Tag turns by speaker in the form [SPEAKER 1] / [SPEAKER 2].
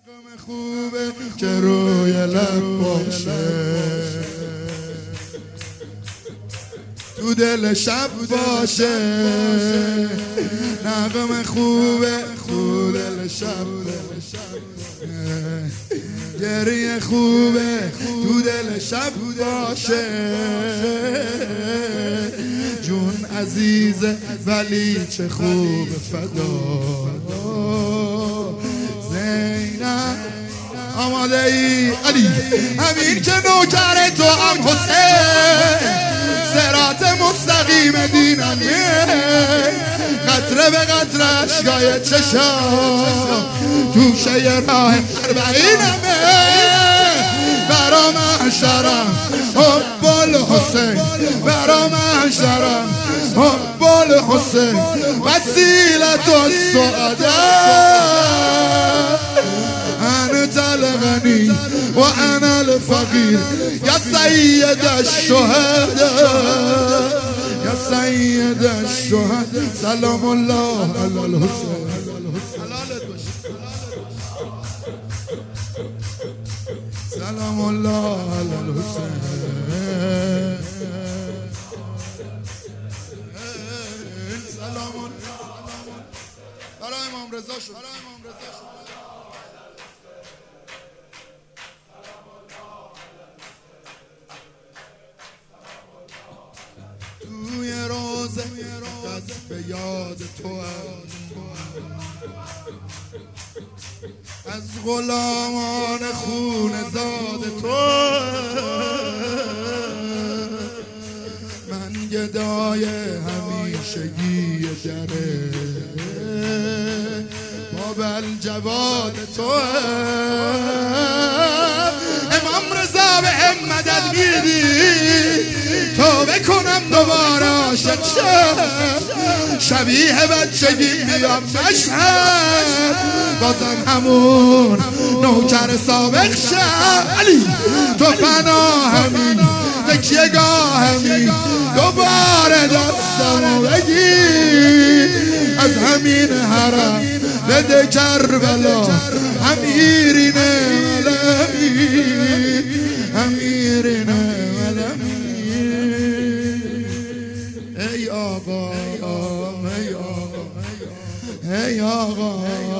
[SPEAKER 1] نغمه خوبه که روی لب باشه، تو دل شب باشه. نغمه خوبه تو دل شب باشه، گریه خوبه تو دل شب باشه. جون عزیزه ولی چه خوب فدا. زینب آماده ای علی، همین که نوکر تو هم حسین، صراط مستقیم دینمیه. قطره به قطره اشکای چشم توشه راه اربعینمه. برا محشرم حب الحسین، برا محشرم حب الحسین. وسیلة السعداء انت الغنی و انا الفقیر یا سید الشهداء، یا سید الشهداء. سلام الله علی الحسین. سلام الله علی الحسین. سلام برای امام رضا شد. توی روزه دست به یاد تو از غلامان خون زاد تو. من گدای همیشگی دره باب الجواد تو. امام رضا به هم مدد میدی، توبه کنم دوباره عاشق شم. شبیه بچگی بیام مشهد، بازم همون نوکر سابق شم. علی تو پناهمی، تکیه گاهمی، دوباره دستمو بگیر. از همین حرم بده کربلا، امیرینه ولمی، امیرینه ولمی. ای آقا، ای آقا، ای آقا.